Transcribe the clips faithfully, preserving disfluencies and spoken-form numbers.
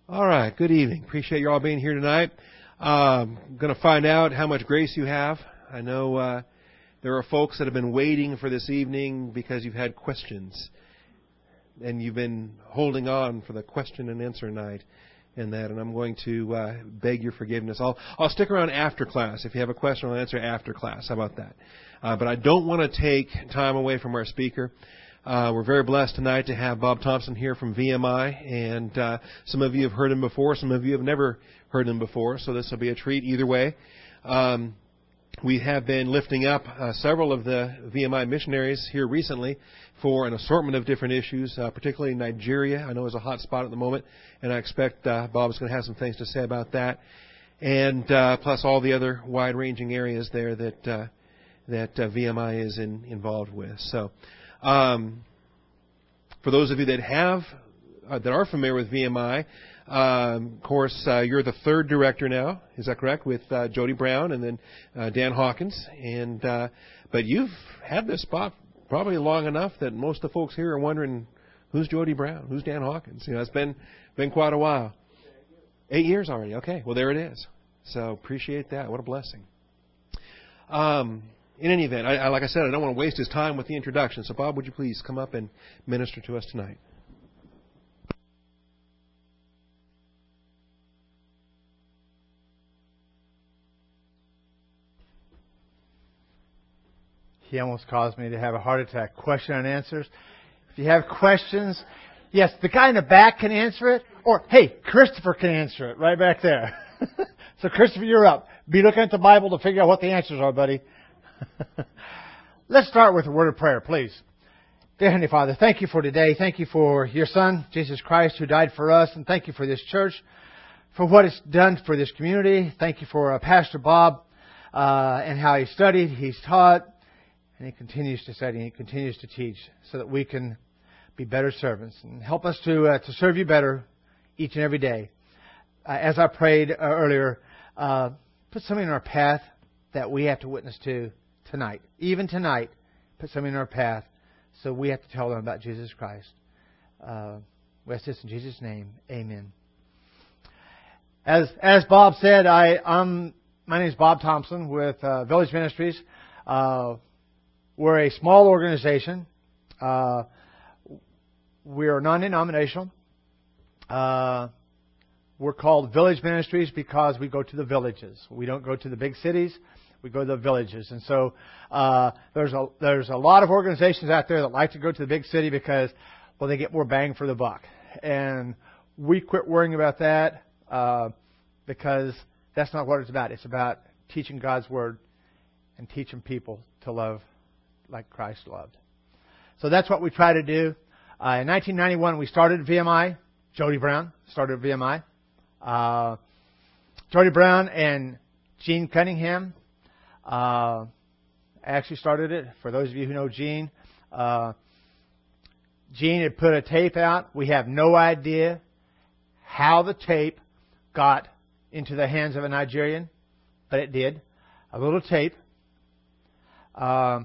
All right, good evening. Appreciate you all being here tonight. Um, I'm going to find out how much grace you have. I know uh, there are folks that have been waiting for this evening because you've had questions. And you've been holding on for the question and answer night and that. And I'm going to uh, beg your forgiveness. I'll, I'll stick around after class. If you have a question, I'll answer after class. How about that? Uh, but I don't want to take time away from our speaker. Uh, we're very blessed tonight to have Bob Thompson here from V M I, and uh, some of you have heard him before, some of you have never heard him before, so this will be a treat either way. Um, we have been lifting up uh, several of the V M I missionaries here recently for an assortment of different issues, uh, particularly Nigeria. I know is a hot spot at the moment, and I expect uh, Bob's going to have some things to say about that, and uh, plus all the other wide-ranging areas there that uh, that uh, V M I is in, involved with. So. Um, for those of you that have, uh, that are familiar with V M I, um, of course, uh, you're the third director now. Is that correct? With uh, Jody Brown and then uh, Dan Hawkins. And uh, but you've had this spot probably long enough that most of the folks here are wondering, who's Jody Brown? Who's Dan Hawkins? You know, it's been been quite a while. Eight years already. Okay, well there it is. So appreciate that. What a blessing. Um. In any event, I, I, like I said, I don't want to waste his time with the introduction. So, Bob, would you please come up and minister to us tonight? He almost caused me to have a heart attack. Question and answers. If you have questions, yes, the guy in the back can answer it. Or, hey, Christopher can answer it right back there. So, Christopher, you're up. Be looking at the Bible to figure out what the answers are, buddy. Let's start with a word of prayer, please. Dear Heavenly Father, thank you for today. Thank you for your Son, Jesus Christ, who died for us. And thank you for this church, for what it's done for this community. Thank you for uh, Pastor Bob uh, and how he studied, he's taught, and he continues to study and he continues to teach so that we can be better servants. And help us to, uh, to serve you better each and every day. Uh, as I prayed uh, earlier, uh, put something in our path that we have to witness to tonight. Even tonight, put something in our path so we have to tell them about Jesus Christ. Uh, we ask this in Jesus' name. Amen. As as Bob said, I, I'm, my name is Bob Thompson with uh, Village Ministries. Uh, we're a small organization. Uh, we are non-denominational. Uh, we're called Village Ministries because we go to the villages. We don't go to the big cities. We go to the villages. And so uh, there's a there's a lot of organizations out there that like to go to the big city because, well, they get more bang for the buck. And we quit worrying about that uh, because that's not what it's about. It's about teaching God's Word and teaching people to love like Christ loved. So that's what we try to do. Uh, in nineteen ninety-one, we started V M I. Jody Brown started V M I. Uh, Jody Brown and Gene Cunningham Uh, actually started it. For those of you who know Gene, uh, Gene had put a tape out. We have no idea how the tape got into the hands of a Nigerian, but it did. A little tape. Uh,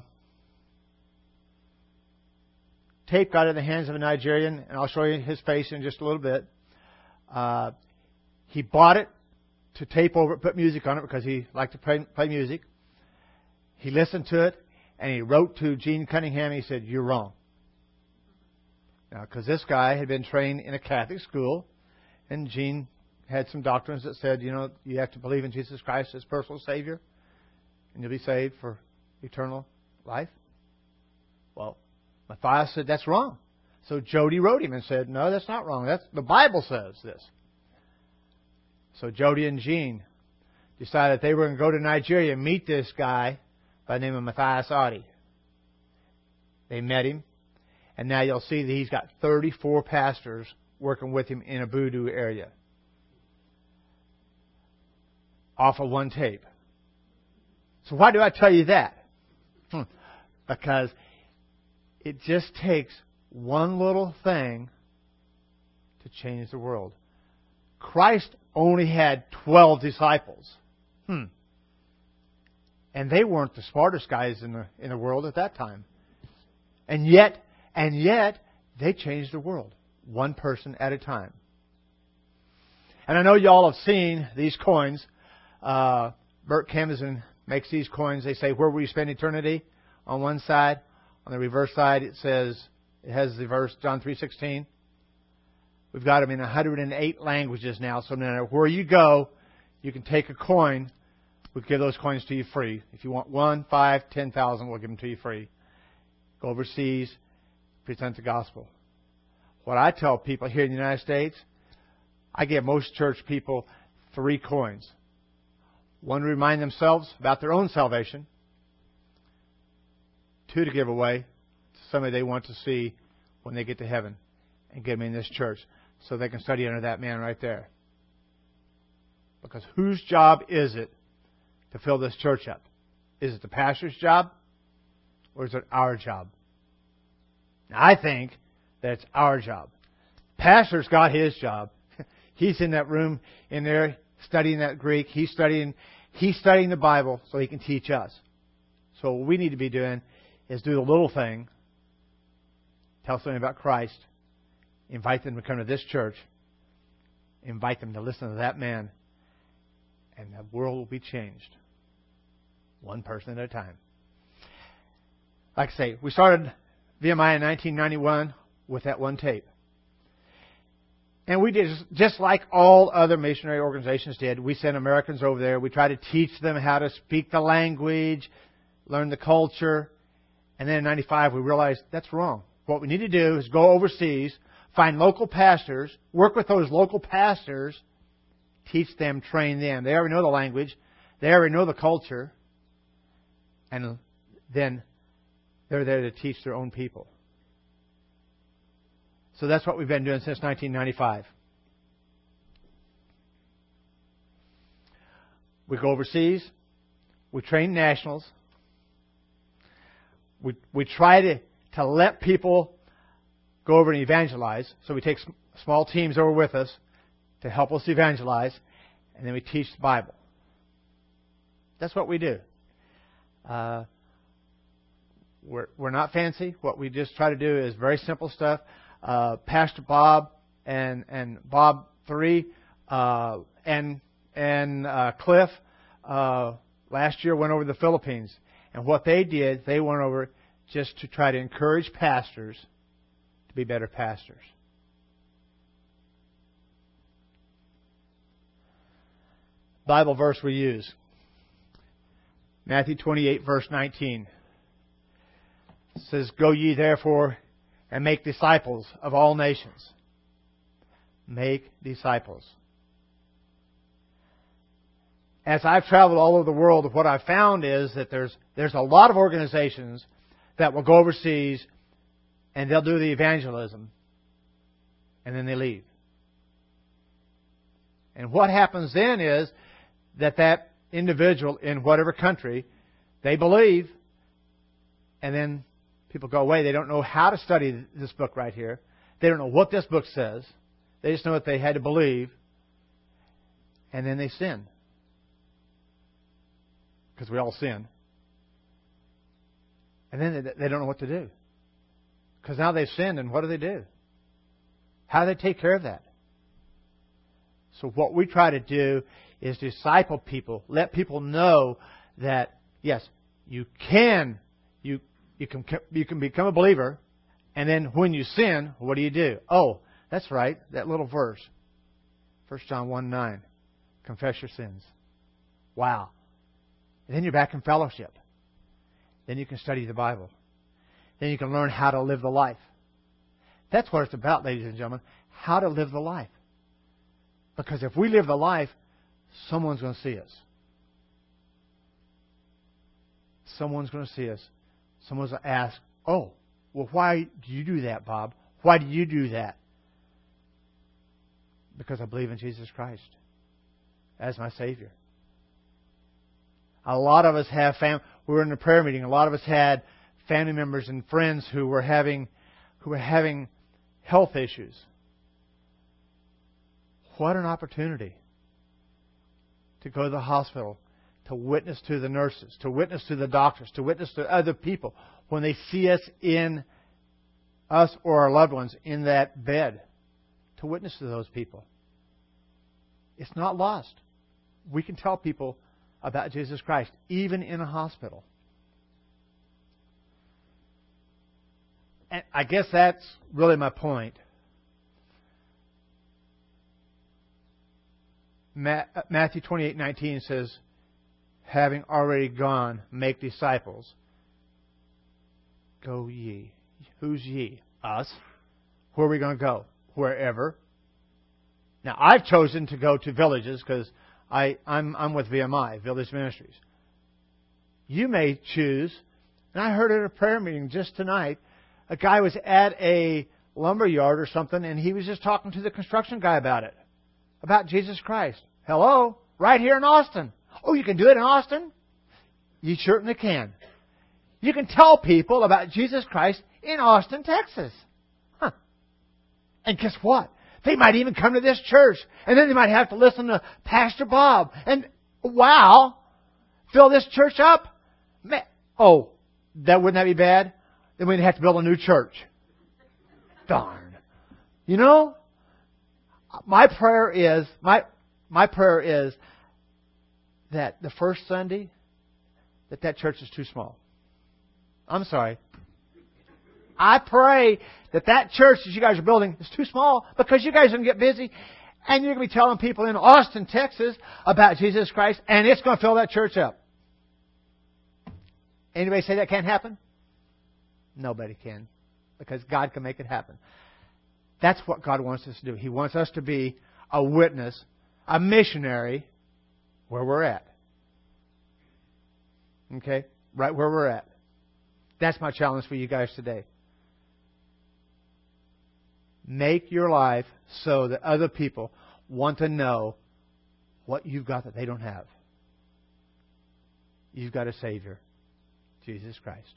tape got in the hands of a Nigerian, and I'll show you his face in just a little bit. Uh, he bought it to tape over it, put music on it because he liked to play, play music. He listened to it, and he wrote to Gene Cunningham. He said, "You're wrong." Now, because this guy had been trained in a Catholic school, and Gene had some doctrines that said, you know, you have to believe in Jesus Christ as personal Savior, and you'll be saved for eternal life. Well, Matthias said, that's wrong. So Jody wrote him and said, no, that's not wrong. That's the Bible says this. So Jody and Gene decided they were going to go to Nigeria and meet this guy by the name of Matthias Adi. They met him, and now you'll see that he's got thirty-four pastors working with him in a Abudu area. Off of one tape. So why do I tell you that? Hmm. Because it just takes one little thing to change the world. Christ only had twelve disciples. Hmm. And they weren't the smartest guys in the in the world at that time. And yet, and yet, they changed the world. One person at a time. And I know you all have seen these coins. Uh, Bert Camazin makes these coins. They say, where will you spend eternity? On one side. On the reverse side, it says, it has the verse, John three sixteen. We've got them in one hundred eight languages now. So no matter where you go, you can take a coin. We'll give those coins to you free. If you want one, five, ten thousand, we'll give them to you free. Go overseas, present the gospel. What I tell people here in the United States, I give most church people three coins. One to remind themselves about their own salvation. Two to give away to somebody they want to see when they get to heaven and get them in this church so they can study under that man right there. Because whose job is it to fill this church up? Is it the pastor's job or is it our job? Now, I think that it's our job. Pastor's got his job. He's in that room in there studying that Greek. He's studying, he's studying the Bible so he can teach us. So what we need to be doing is do the little thing. Tell somebody about Christ. Invite them to come to this church. Invite them to listen to that man. And the world will be changed. One person at a time. Like I say, we started V M I in nineteen ninety-one with that one tape. And we did just like all other missionary organizations did. We sent Americans over there. We tried to teach them how to speak the language, learn the culture. And then in ninety-five, we realized that's wrong. What we need to do is go overseas, find local pastors, work with those local pastors, teach them, train them. They already know the language. They already know the culture. And then they're there to teach their own people. So that's what we've been doing since nineteen ninety-five. We go overseas. We train nationals. We we try to, to let people go over and evangelize. So we take small teams over with us to help us evangelize. And then we teach the Bible. That's what we do. Uh, we're, we're not fancy. What we just try to do is very simple stuff. Uh, Pastor Bob and and Bob three uh, and and uh, Cliff uh, last year went over to the Philippines, and what they did, they went over just to try to encourage pastors to be better pastors. Bible verse we use, Matthew twenty-eight, verse nineteen. It says, "Go ye therefore and make disciples of all nations." Make disciples. As I've traveled all over the world, what I've found is that there's there's a lot of organizations that will go overseas and they'll do the evangelism and then they leave. And what happens then is that that individual in whatever country, they believe, and then people go away. They don't know how to study this book right here. They don't know what this book says. They just know that they had to believe. And then they sin. Because we all sin. And then they don't know what to do. Because now they've sinned, and what do they do? How do they take care of that? So what we try to do is disciple people. Let people know that, yes, you can you You can you can become a believer, and then when you sin, what do you do? Oh, that's right, that little verse, First John one nine, confess your sins. Wow. And then you're back in fellowship. Then you can study the Bible. Then you can learn how to live the life. That's what it's about, ladies and gentlemen, how to live the life. Because if we live the life, someone's going to see us. Someone's going to see us. Someone's going to ask, "Oh, well, why do you do that, Bob? Why do you do that?" Because I believe in Jesus Christ as my Savior. A lot of us have fam- we were in a prayer meeting. A lot of us had family members and friends who were having who were having health issues. What an opportunity to go to the hospital, to witness to the nurses, to witness to the doctors, to witness to other people when they see us in us or our loved ones in that bed, to witness to those people. It's not lost. We can tell people about Jesus Christ, even in a hospital. And I guess that's really my point. Matthew twenty-eight nineteen says, having already gone, make disciples. Go ye. Who's ye? Us. Where are we going to go? Wherever. Now, I've chosen to go to villages because I, I'm, I'm with V M I, Village Ministries. You may choose, and I heard at a prayer meeting just tonight, a guy was at a lumber yard or something, and he was just talking to the construction guy about it. About Jesus Christ. Hello? Right here in Austin. Oh, you can do it in Austin? You certainly can. You can tell people about Jesus Christ in Austin, Texas. Huh. And guess what? They might even come to this church. And then they might have to listen to Pastor Bob. And wow, fill this church up? Man, oh, that wouldn't that be bad? Then we'd have to build a new church. Darn. You know? My prayer is, my my prayer is that the first Sunday, that that church is too small. I'm sorry. I pray that that church that you guys are building is too small because you guys are going to get busy and you're going to be telling people in Austin, Texas about Jesus Christ, and it's going to fill that church up. Anybody say that can't happen? Nobody can, because God can make it happen. That's what God wants us to do. He wants us to be a witness, a missionary, where we're at. Okay? Right where we're at. That's my challenge for you guys today. Make your life so that other people want to know what you've got that they don't have. You've got a Savior, Jesus Christ.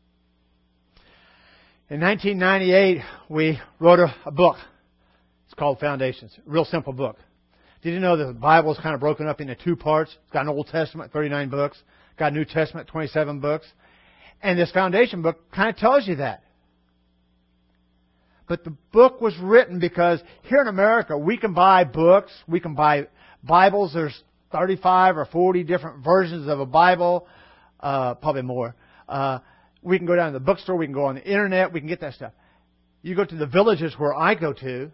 In nineteen ninety-eight, we wrote a, a book. It's called Foundations. A real simple book. Did you know that the Bible is kind of broken up into two parts? It's got an Old Testament, thirty-nine books. Got a New Testament, twenty-seven books. And this Foundation book kind of tells you that. But the book was written because here in America, we can buy books. We can buy Bibles. There's thirty-five or forty different versions of a Bible. Uh, probably more. Uh, We can go down to the bookstore. We can go on the internet. We can get that stuff. You go to the villages where I go to,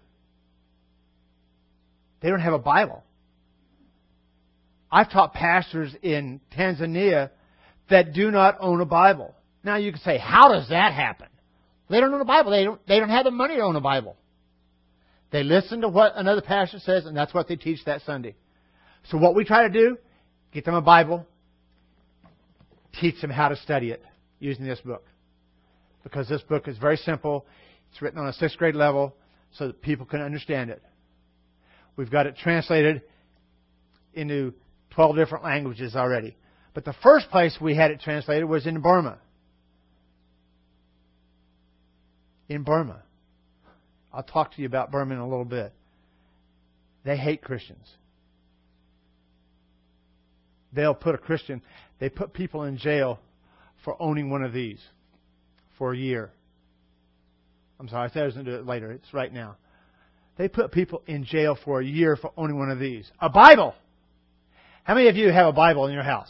they don't have a Bible. I've taught pastors in Tanzania that do not own a Bible. Now you can say, how does that happen? They don't own a Bible. They don't, they don't have the money to own a Bible. They listen to what another pastor says, and that's what they teach that Sunday. So what we try to do, get them a Bible, teach them how to study it using this book. Because this book is very simple. It's written on a sixth grade level so that people can understand it. We've got it translated into twelve different languages already. But the first place we had it translated was in Burma. In Burma. I'll talk to you about Burma in a little bit. They hate Christians. They'll put a Christian, they put people in jail for owning one of these for a year. I'm sorry, I said I was going to do it later. It's right now. They put people in jail for a year for owning one of these. A Bible! How many of you have a Bible in your house?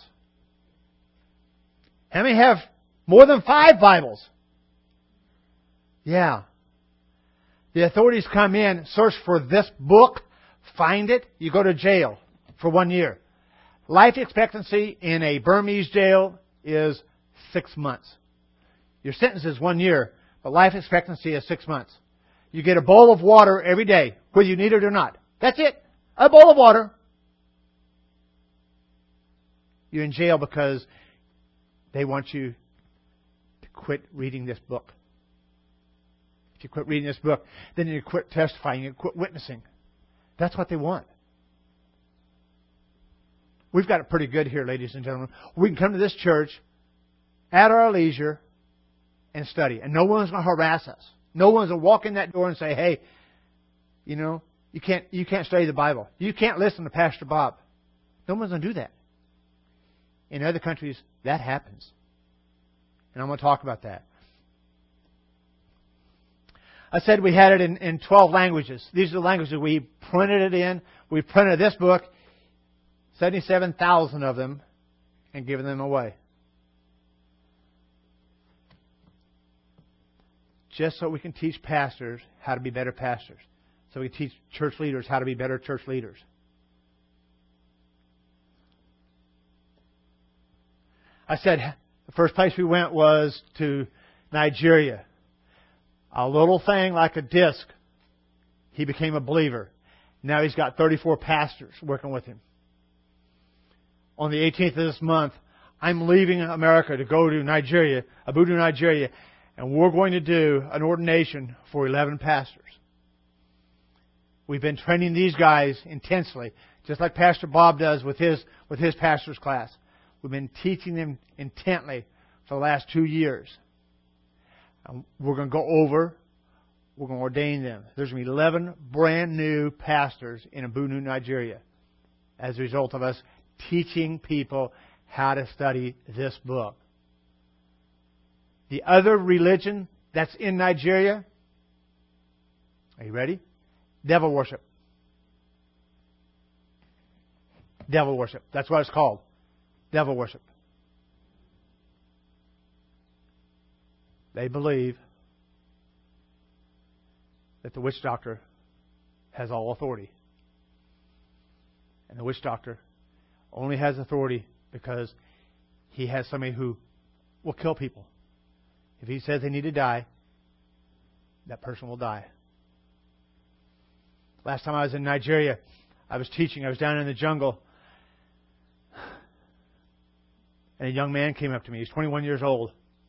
How many have more than five Bibles? Yeah. The authorities come in, search for this book, find it, you go to jail for one year. Life expectancy in a Burmese jail is six months. Your sentence is one year, but life expectancy is six months. You get a bowl of water every day, whether you need it or not. That's it. A bowl of water. You're in jail because they want you to quit reading this book. If you quit reading this book, then you quit testifying, you quit witnessing. That's what they want. We've got it pretty good here, ladies and gentlemen. We can come to this church at our leisure and study. And no one's going to harass us. No one's going to walk in that door and say, hey, you know, you can't you can't study the Bible. You can't listen to Pastor Bob. No one's going to do that. In other countries, that happens. And I'm going to talk about that. I said we had it in, in twelve languages. These are the languages we printed it in. We printed this book, seventy-seven thousand of them, and given them away. Just so we can teach pastors how to be better pastors. So we can teach church leaders how to be better church leaders. I said the first place we went was to Nigeria. A little thing like a disc. He became a believer. Now he's got thirty-four pastors working with him. On the eighteenth of this month, I'm leaving America to go to Nigeria, Abuja, Nigeria, and we're going to do an ordination for eleven pastors. We've been training these guys intensely, just like Pastor Bob does with his with his pastor's class. We've been teaching them intently for the last two years. And we're going to go over, we're going to ordain them. There's going to be eleven brand new pastors in Abuja, Nigeria, as a result of us teaching people how to study this book. The other religion that's in Nigeria, are you ready? Devil worship. Devil worship. That's what it's called. Devil worship. They believe that the witch doctor has all authority. And the witch doctor only has authority because he has somebody who will kill people. If he says they need to die, that person will die. Last time I was in Nigeria, I was teaching. I was down in the jungle. And a young man came up to me. He's twenty-one years old.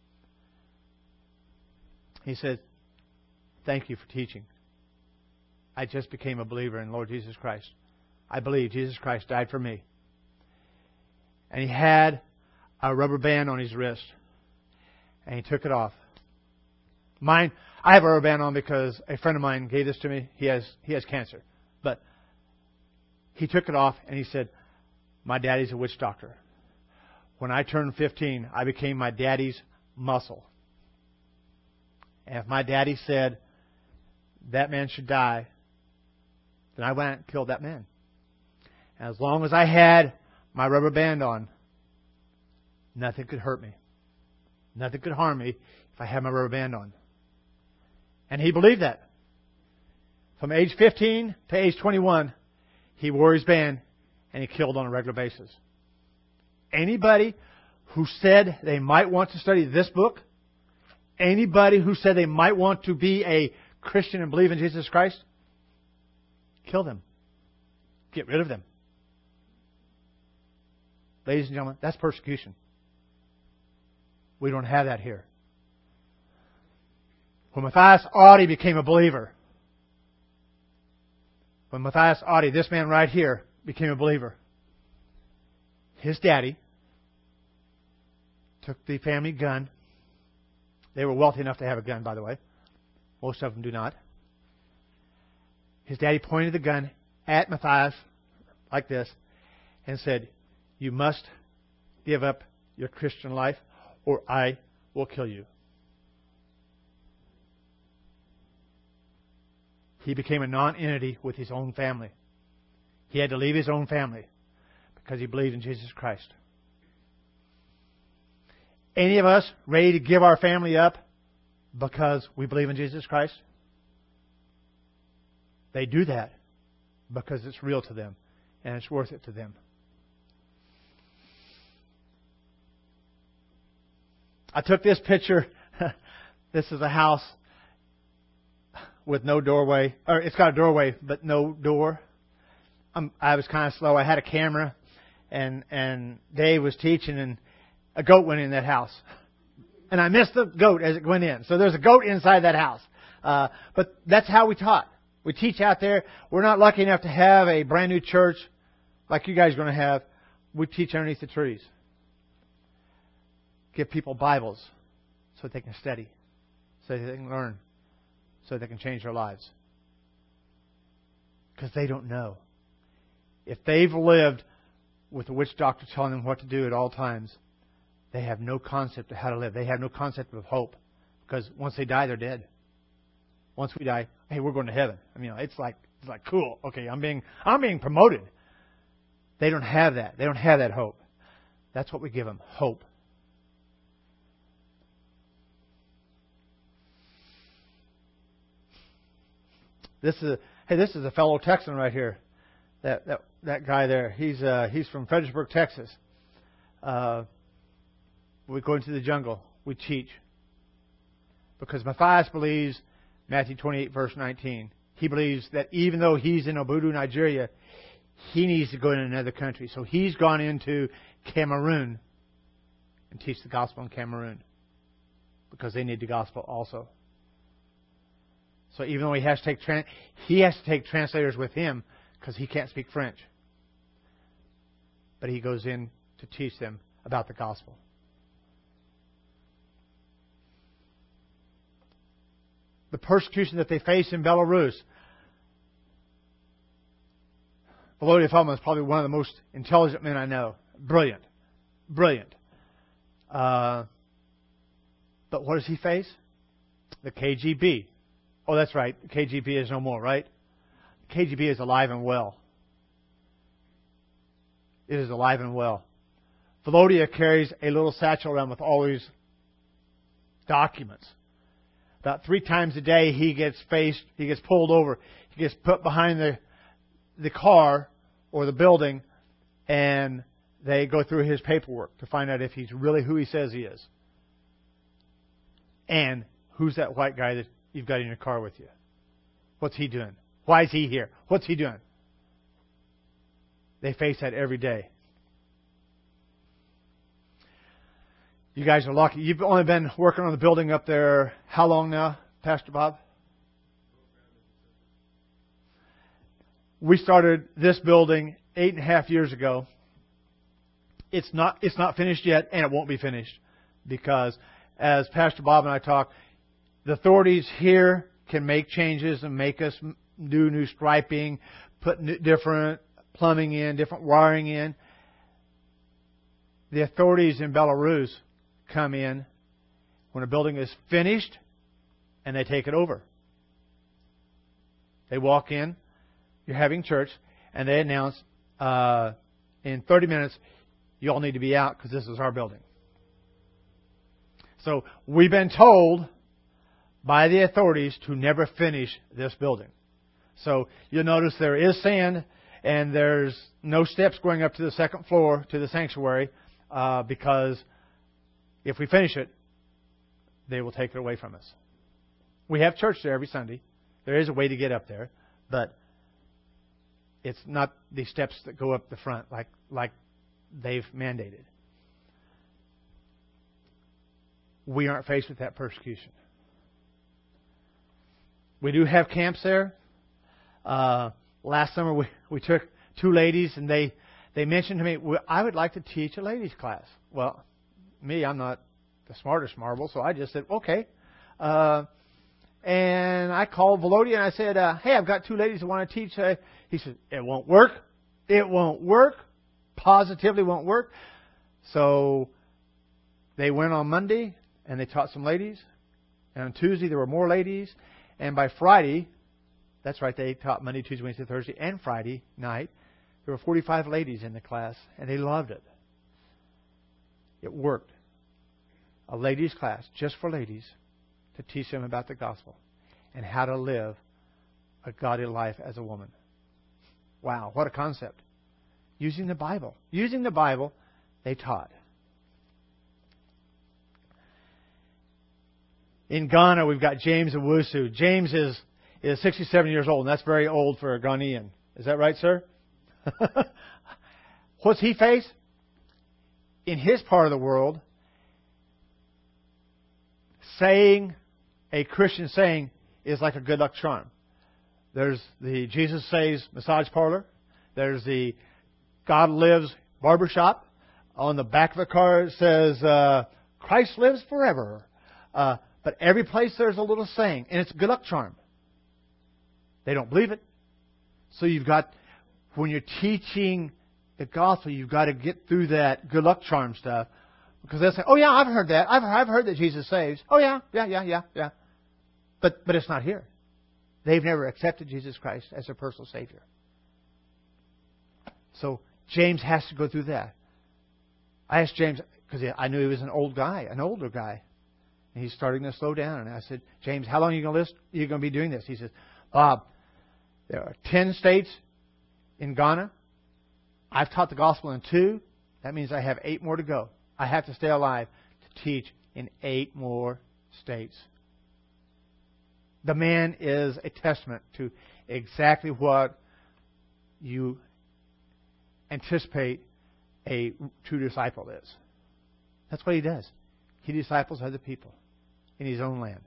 He said, "Thank you for teaching. I just became a believer in Lord Jesus Christ. I believe Jesus Christ died for me." And he had a rubber band on his wrist. And he took it off. Mine, I have a rubber band on because a friend of mine gave this to me. He has he has cancer. But he took it off and he said, "My daddy's a witch doctor. When I turned fifteen, I became my daddy's muscle. And if my daddy said that man should die, then I went and killed that man. And as long as I had my rubber band on, nothing could hurt me. Nothing could harm me if I had my rubber band on." And he believed that. From age fifteen to age twenty-one, he wore his band and he killed on a regular basis. Anybody who said they might want to study this book, anybody who said they might want to be a Christian and believe in Jesus Christ, kill them. Get rid of them. Ladies and gentlemen, that's persecution. We don't have that here. When Matthias Audi became a believer, when Matthias Audi, this man right here, became a believer, his daddy took the family gun. They were wealthy enough to have a gun, by the way. Most of them do not. His daddy pointed the gun at Matthias like this and said, "You must give up your Christian life or I will kill you." He became a non-entity with his own family. He had to leave his own family because he believed in Jesus Christ. Any of us ready to give our family up because we believe in Jesus Christ? They do that because it's real to them and it's worth it to them. I took this picture. This is a house with no doorway. Or it's got a doorway, but no door. I'm, I was kind of slow. I had a camera, and and Dave was teaching, and a goat went in that house. And I missed the goat as it went in. So there's a goat inside that house. Uh, but that's how we taught. We teach out there. We're not lucky enough to have a brand new church like you guys are going to have. We teach underneath the trees. Give people Bibles so they can study, so they can learn, so they can change their lives. Because they don't know. If they've lived with a witch doctor telling them what to do at all times, they have no concept of how to live. They have no concept of hope. Because once they die, they're dead. once we die, hey, we're going to heaven. I mean, it's like it's like cool. Okay, I'm being I'm being promoted. They don't have that. They don't have that hope. That's what we give them, hope. This is a, hey, this is a fellow Texan right here. That that that guy there. He's uh, he's from Fredericksburg, Texas. Uh, we go into the jungle. We teach. Because Matthias believes, Matthew twenty-eight, verse nineteen, he believes that even though he's in Obudu, Nigeria, he needs to go in another country. So he's gone into Cameroon and teach the gospel in Cameroon. Because they need the gospel also. So even though he has to take tran- he has to take translators with him because he can't speak French. But he goes in to teach them about the gospel. The persecution that they face in Belarus. Volodya Feldman is probably one of the most intelligent men I know. Brilliant. Brilliant. Uh, but what does he face? The K G B. Oh, that's right. The K G B is no more, right? The K G B is alive and well. It is alive and well. Volodya carries a little satchel around with all these documents. About three times a day, he gets faced, he gets pulled over. He gets put behind the the car or the building, and they go through his paperwork to find out if he's really who he says he is. And who's that white guy that you've got in your car with you? What's he doing? Why is he here? What's he doing? They face that every day. You guys are lucky. You've only been working on the building up there how long now, Pastor Bob? We started this building eight and a half years ago. It's not it's not finished yet, and it won't be finished because, as Pastor Bob and I talk, the authorities here can make changes and make us do new striping, put new, different plumbing in, different wiring in. The authorities in Belarus come in when a building is finished and they take it over. They walk in, you're having church, and they announce uh, in thirty minutes, you all need to be out because this is our building. So we've been told by the authorities to never finish this building. So you'll notice there is sand and there's no steps going up to the second floor to the sanctuary uh, because if we finish it, they will take it away from us. We have church there every Sunday. There is a way to get up there, but it's not the steps that go up the front like like they've mandated. We aren't faced with that persecution. We do have camps there. Uh, last summer we, we took two ladies and they, they mentioned to me, well, I would like to teach a ladies class. Well, me, I'm not the smartest marble, so I just said, okay. Uh, and I called Volodya and I said, uh, hey, I've got two ladies that want to teach. Uh, he said, it won't work. It won't work. Positively won't work. So they went on Monday and they taught some ladies. And on Tuesday there were more ladies. And by Friday, that's right, they taught Monday, Tuesday, Wednesday, Thursday, and Friday night. There were forty-five ladies in the class, and they loved it. It worked. A ladies' class just for ladies to teach them about the gospel and how to live a godly life as a woman. Wow, what a concept. Using the Bible. Using the Bible, they taught. In Ghana, we've got James Owusu. James is, is sixty-seven years old, and that's very old for a Ghanaian. Is that right, sir? What's he face? In his part of the world, saying a Christian saying is like a good luck charm. There's the Jesus Saves massage parlor. There's the God Lives barbershop. On the back of the car it says, uh, Christ lives forever. Uh, but every place there's a little saying, and it's a good luck charm. They don't believe it. So you've got, when you're teaching the gospel, you've got to get through that good luck charm stuff. Because they'll say, oh yeah, I've heard that. I've, I've heard that Jesus saves. Oh yeah, yeah, yeah, yeah, yeah. But, but it's not here. They've never accepted Jesus Christ as their personal Savior. So James has to go through that. I asked James, because I knew he was an old guy, an older guy. And he's starting to slow down. And I said, James, how long are you going to list? Are you going to be doing this? He says, Bob, there are ten states in Ghana. I've taught the gospel in two. That means I have eight more to go. I have to stay alive to teach in eight more states. The man is a testament to exactly what you anticipate a true disciple is. That's what he does. He disciples other people in his own land.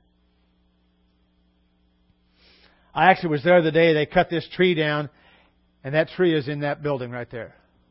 I actually was there the day they cut this tree down, and that tree is in that building right there.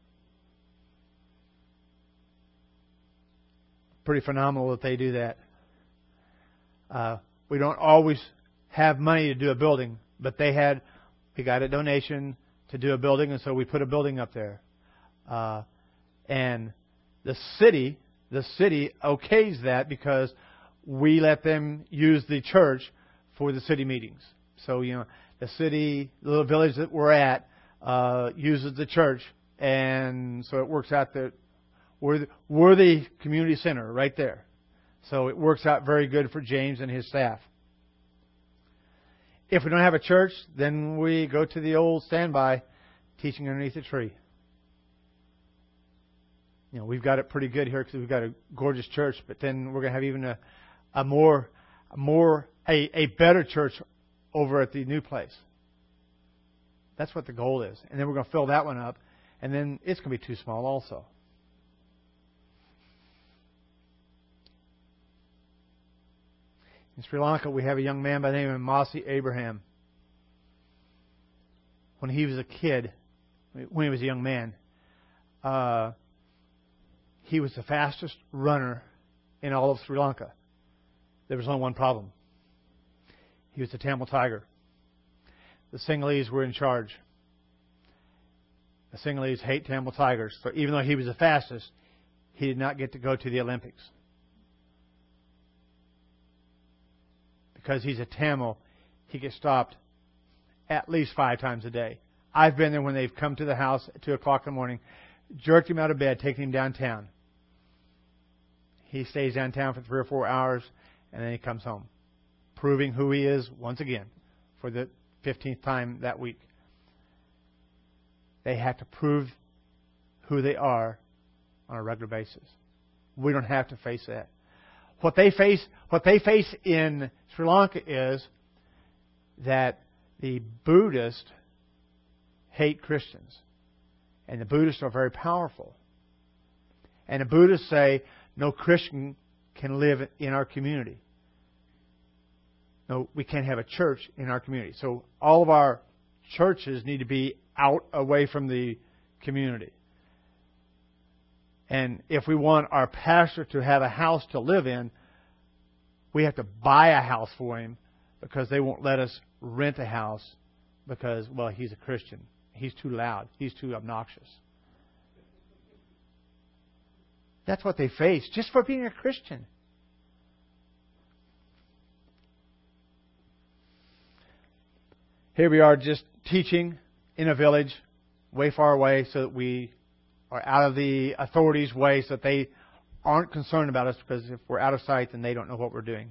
Pretty phenomenal that they do that. Uh, we don't always have money to do a building, but they had, we got a donation to do a building, and so we put a building up there. Uh, and the city, the city okays that because we let them use the church for the city meetings. So, you know, the city, the little village that we're at, uh, uses the church, and so it works out that we're the, we're the community center right there. So it works out very good for James and his staff. If we don't have a church, then we go to the old standby, teaching underneath a tree. You know, we've got it pretty good here because we've got a gorgeous church, but then we're going to have even a, a more, a more, a, a better church over at the new place. That's what the goal is. And then we're going to fill that one up, and then it's going to be too small also. In Sri Lanka, we have a young man by the name of Masi Abraham. When he was a kid, when he was a young man, uh, he was the fastest runner in all of Sri Lanka. There was only one problem. He was the Tamil Tiger. The Sinhalese were in charge. The Sinhalese hate Tamil Tigers. So even though he was the fastest, he did not get to go to the Olympics. Because he's a Tamil, he gets stopped at least five times a day. I've been there when they've come to the house at two o'clock in the morning, jerked him out of bed, taken him downtown. He stays downtown for three or four hours, and then he comes home, proving who he is once again for the fifteenth time that week. They have to prove who they are on a regular basis. We don't have to face that. What they face, what they face in Sri Lanka is that the Buddhists hate Christians. And the Buddhists are very powerful. And the Buddhists say, no Christian can live in our community. No, we can't have a church in our community. So all of our churches need to be out away from the community. And if we want our pastor to have a house to live in, we have to buy a house for him because they won't let us rent a house because, well, he's a Christian. He's too loud. He's too obnoxious. That's what they face just for being a Christian. Here we are just teaching in a village way far away so that we are out of the authorities' way so that they aren't concerned about us, because if we're out of sight, then they don't know what we're doing.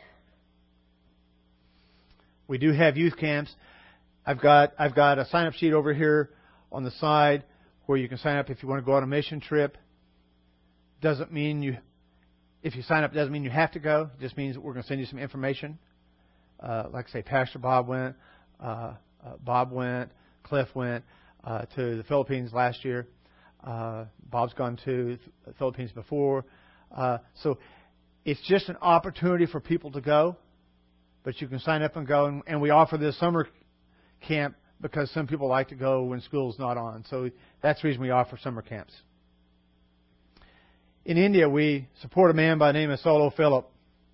We do have youth camps. I've got I've got a sign-up sheet over here on the side where you can sign up if you want to go on a mission trip. Doesn't mean you, if you sign up, doesn't mean you have to go. It just means we're going to send you some information. Uh, like I say, Pastor Bob went, uh, uh, Bob went, Cliff went uh, to the Philippines last year. Uh, Bob's gone to the Philippines before. Uh, so it's just an opportunity for people to go. But you can sign up and go. And, and we offer this summer camp because some people like to go when school's not on. So that's the reason we offer summer camps. In India, we support a man by the name of Solo Philip.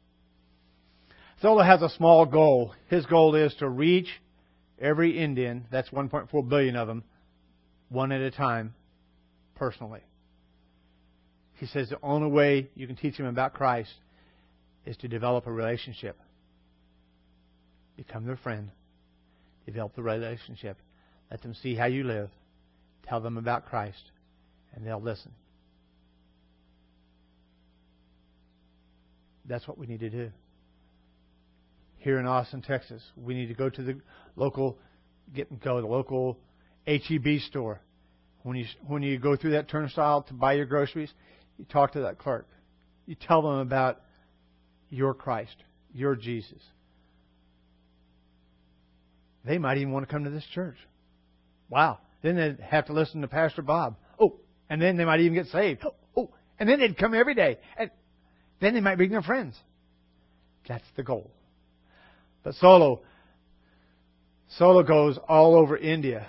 Solo has a small goal. His goal is to reach every Indian, that's one point four billion of them, one at a time, personally. He says the only way you can teach them about Christ is to develop a relationship. Become their friend Develop the relationship. Let them see how you live. Tell them about Christ, and they'll listen. That's what we need to do. Here in Austin, Texas, we need to go to the local, get and go, the local H E B store. When you when you go through that turnstile to buy your groceries, you talk to that clerk. You tell them about your Christ, your Jesus. They might even want to come to this church. Wow. Then they'd have to listen to Pastor Bob. Oh, and then they might even get saved. Oh, oh, and then they'd come every day. And then they might bring their friends. That's the goal. But Solo, Solo goes all over India.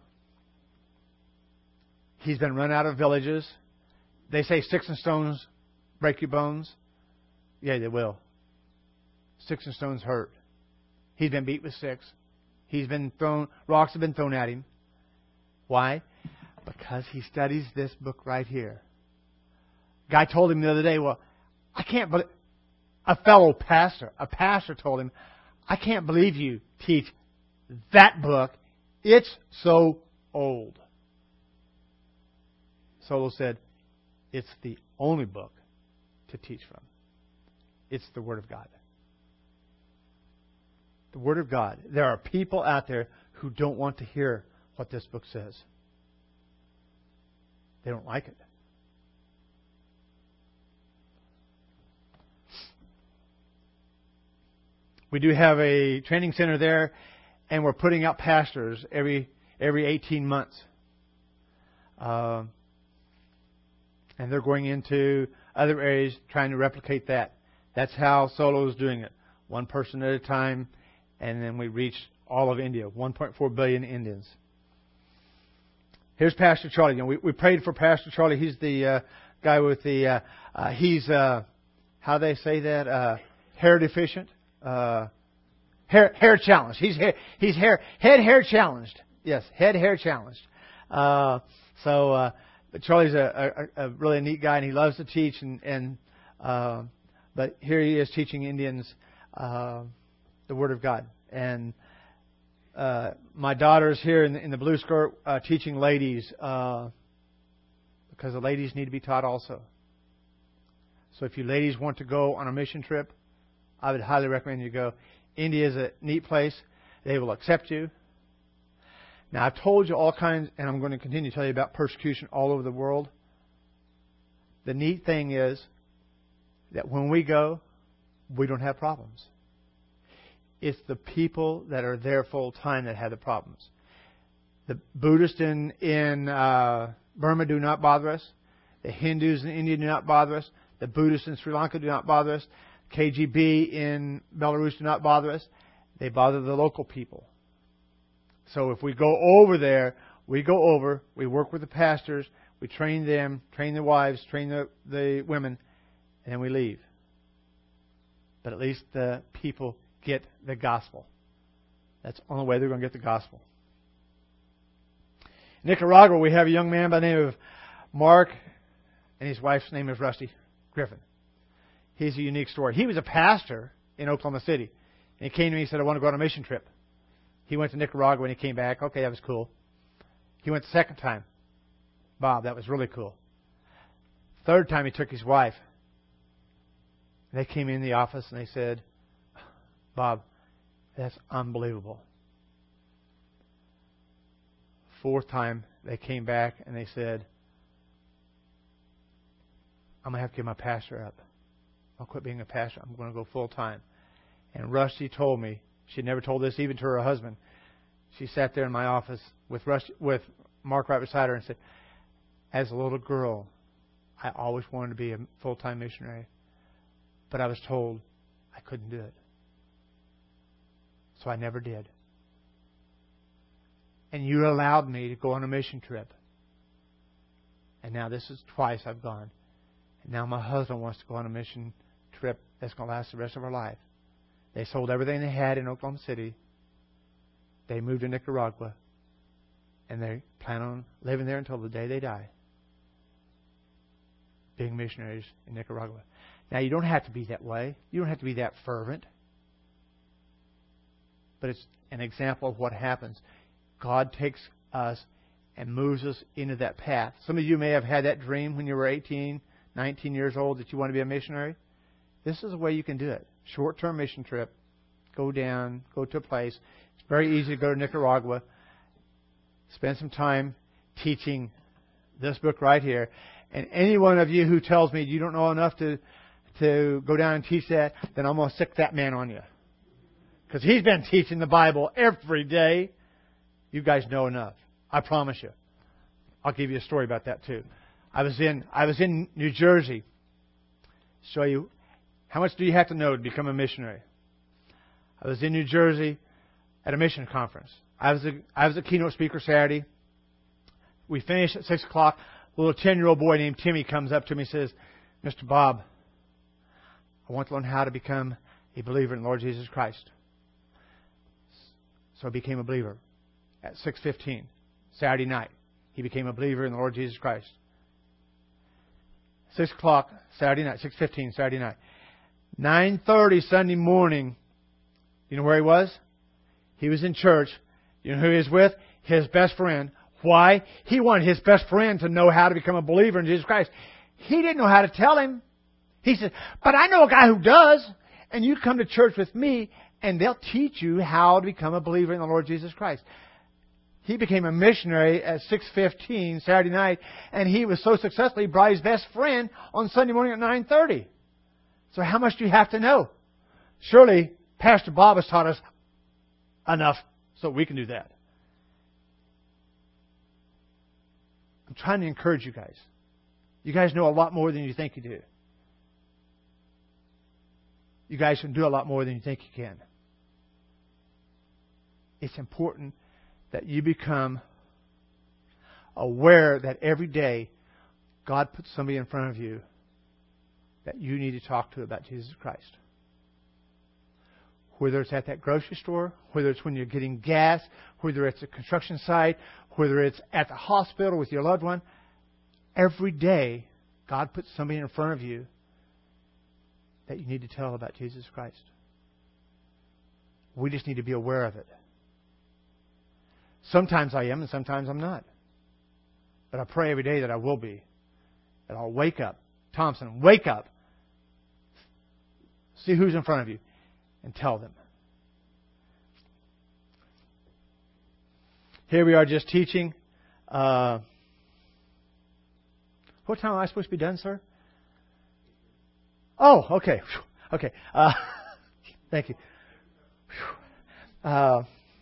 He's been run out of villages. They say sticks and stones break your bones. Yeah, they will. Sticks and stones hurt. He's been beat with sticks. He's been thrown, rocks have been thrown at him. Why? Because he studies this book right here. Guy told him the other day, well, I can't believe, a fellow pastor, a pastor told him, I can't believe you teach that book. It's so old. Solo said, it's the only book to teach from. It's the Word of God. The Word of God. There are people out there who don't want to hear what this book says. They don't like it. We do have a training center there, and we're putting out pastors every every eighteen months. Uh, and they're going into other areas trying to replicate that. That's how Solo is doing it. One person at a time, and then we reach all of India, one point four billion Indians. Here's Pastor Charlie. You know, we, we prayed for Pastor Charlie. He's the uh, guy with the, uh, uh, he's, uh, how do they say that? Uh, hair deficient. Uh, hair hair challenged. He's hair, he's hair head hair challenged. Yes, head hair challenged. Uh, so, uh, but Charlie's a, a, a really neat guy, and he loves to teach. And, and uh, but here he is teaching Indians uh, the Word of God. And uh, my daughter's here in the, in the blue skirt uh, teaching ladies uh, because the ladies need to be taught also. So if you ladies want to go on a mission trip, I would highly recommend you go. India is a neat place. They will accept you. Now, I've told you all kinds, and I'm going to continue to tell you about persecution all over the world. The neat thing is that when we go, we don't have problems. It's the people that are there full time that have the problems. The Buddhists in, in uh, Burma do not bother us. The Hindus in India do not bother us. The Buddhists in Sri Lanka do not bother us. K G B in Belarus do not bother us. They bother the local people. So if we go over there, we go over, we work with the pastors, we train them, train the wives, train the, the women, and then we leave. But at least the people get the gospel. That's the only way they're going to get the gospel. In Nicaragua, we have a young man by the name of Mark, and his wife's name is Rusty Griffin. He's a unique story. He was a pastor in Oklahoma City. And he came to me and said, I want to go on a mission trip. He went to Nicaragua and he came back. Okay, that was cool. He went the second time. Bob, that was really cool. Third time he took his wife. They came in the office and they said, Bob, that's unbelievable. Fourth time they came back and they said, I'm going to have to give my pastor up. I'll quit being a pastor. I'm going to go full time. And Rusty told me, she never told this even to her husband. She sat there in my office with Rusty, with Mark right beside her and said, as a little girl, I always wanted to be a full-time missionary. But I was told I couldn't do it. So I never did. And you allowed me to go on a mission trip. And now this is twice I've gone. And now my husband wants to go on a mission trip that's going to last the rest of our life. They sold everything they had in Oklahoma City. They moved to Nicaragua. And they plan on living there until the day they die. Being missionaries in Nicaragua. Now, you don't have to be that way. You don't have to be that fervent. but it's an example of what happens. God takes us and moves us into that path. Some of you may have had that dream when you were eighteen, nineteen years old that you want to be a missionary. This is a way you can do it. Short-term mission trip. Go down, go to a place. It's very easy to go to Nicaragua. Spend some time teaching this book right here. And any one of you who tells me you don't know enough to, to go down and teach that, then I'm going to sick that man on you. Because he's been teaching the Bible every day. You guys know enough. I promise you. I'll give you a story about that too. I was in I was in New Jersey. Show you how much do you have to know to become a missionary. I was in New Jersey at a mission conference. I was a I was a keynote speaker Saturday. We finished at six o'clock. A little ten-year-old boy named Timmy comes up to me and says, "Mister Bob, I want to learn how to become a believer in the Lord Jesus Christ." So I became a believer at six fifteen. Saturday night, he became a believer in the Lord Jesus Christ. Six o'clock Saturday night, six fifteen Saturday night, nine thirty Sunday morning. You know where he was? He was in church. You know who he was with? His best friend. Why? He wanted his best friend to know how to become a believer in Jesus Christ. He didn't know how to tell him. He said, "But I know a guy who does, and you come to church with me, and they'll teach you how to become a believer in the Lord Jesus Christ." He became a missionary at six fifteen Saturday night, and he was so successful, he brought his best friend on Sunday morning at nine thirty. So how much do you have to know? Surely Pastor Bob has taught us enough so we can do that. I'm trying to encourage you guys. You guys know a lot more than you think you do. You guys can do a lot more than you think you can. It's important that you become aware that every day God puts somebody in front of you that you need to talk to about Jesus Christ. Whether it's at that grocery store, whether it's when you're getting gas, whether it's a construction site, whether it's at the hospital with your loved one, every day God puts somebody in front of you that you need to tell about Jesus Christ. We just need to be aware of it. Sometimes I am and sometimes I'm not. But I pray every day that I will be. That I'll wake up. Thompson, wake up. See who's in front of you and tell them. Here we are just teaching. Uh, what time am I supposed to be done, sir? Oh, okay. Okay. Uh, thank you. Uh,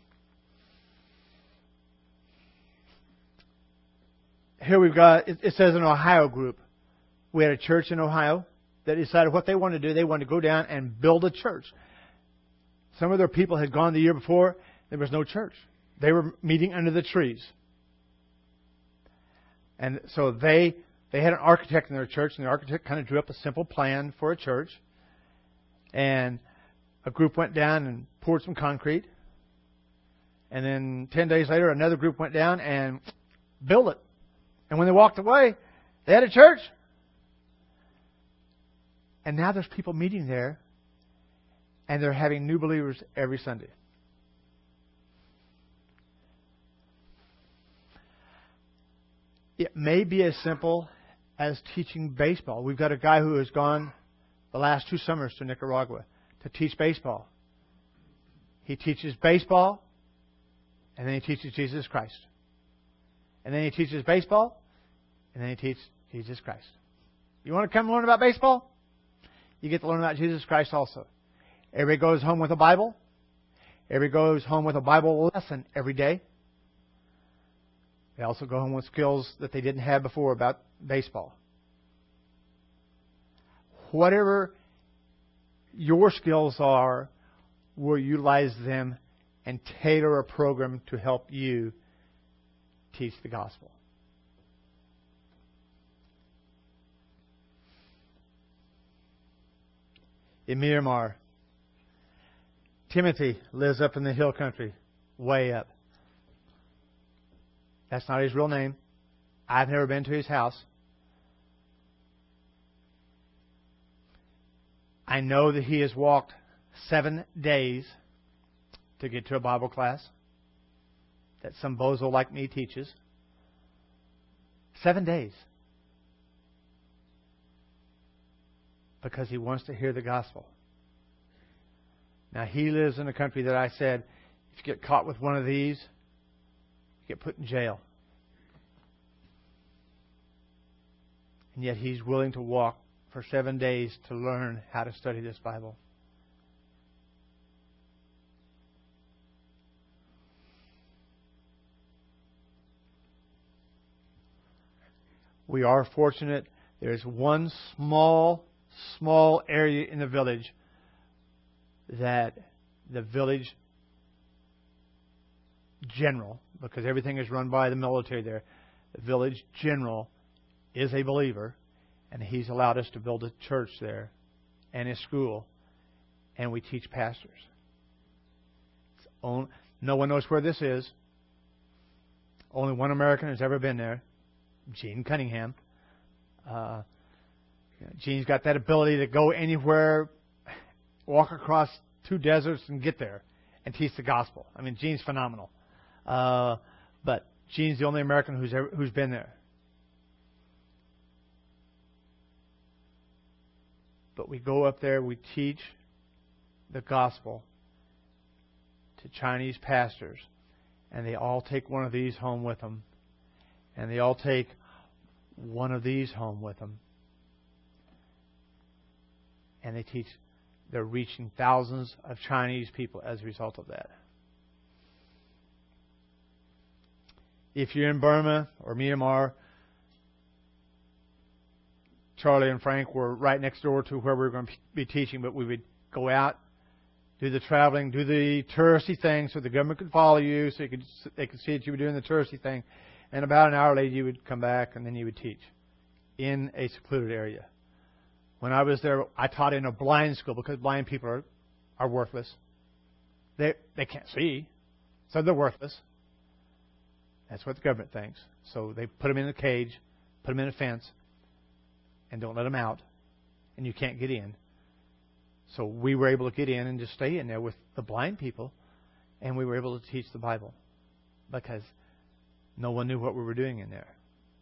here we've got, it, it says an Ohio group. We had a church in Ohio that decided what they wanted to do. They wanted to go down and build a church. Some of their people had gone the year before. There was no church. They were meeting under the trees. And so they they had an architect in their church, and the architect kind of drew up a simple plan for a church. And a group went down and poured some concrete. And then ten days later, another group went down and built it. And when they walked away, they had a church. And now there's people meeting there, and they're having new believers every Sunday. It may be as simple as teaching baseball. We've got a guy who has gone the last two summers to Nicaragua to teach baseball. He teaches baseball, and then he teaches Jesus Christ. And then he teaches baseball, and then he teaches Jesus Christ. You want to come learn about baseball? You get to learn about Jesus Christ also. Everybody goes home with a Bible. Everybody goes home with a Bible lesson every day. They also go home with skills that they didn't have before about baseball. Whatever your skills are, we'll utilize them and tailor a program to help you teach the gospel. In Myanmar, Timothy lives up in the hill country, way up. That's not his real name. I've never been to his house. I know that he has walked seven days to get to a Bible class that some bozo like me teaches. Seven days. Because he wants to hear the gospel. Now, he lives in a country that I said, if you get caught with one of these, you get put in jail. And yet he's willing to walk for seven days to learn how to study this Bible. We are fortunate. There's one small, small area in the village that the village general, because everything is run by the military there, the village general is a believer, and he's allowed us to build a church there and a school, and we teach pastors. It's only, no one knows where this is. Only one American has ever been there, Gene Cunningham. Uh, Gene's got that ability to go anywhere, walk across two deserts and get there and teach the gospel. I mean, Gene's phenomenal. Uh, but Gene's the only American who's ever, who's been there. But we go up there, we teach the gospel to Chinese pastors, and they all take one of these home with them. And they all take one of these home with them. And they teach, they're reaching thousands of Chinese people as a result of that. If you're in Burma or Myanmar, Charlie and Frank were right next door to where we were going to be teaching, but we would go out, do the traveling, do the touristy thing so the government could follow you, so you could, they could see that you were doing the touristy thing. And about an hour later, you would come back, and then you would teach in a secluded area. When I was there, I taught in a blind school because blind people are, are worthless. They they can't see, so they're worthless. That's what the government thinks. So they put them in a cage, put them in a fence, and don't let them out, and you can't get in. So we were able to get in and just stay in there with the blind people, and we were able to teach the Bible because no one knew what we were doing in there.